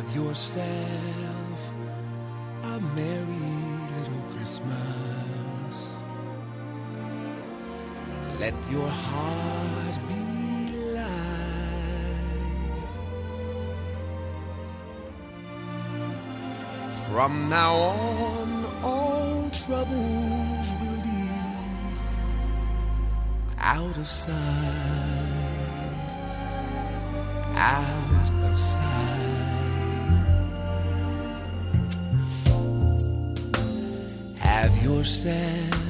Have yourself a merry little Christmas. Let your heart be light. From now on, all troubles will be out of sight, out of sight. Have yourself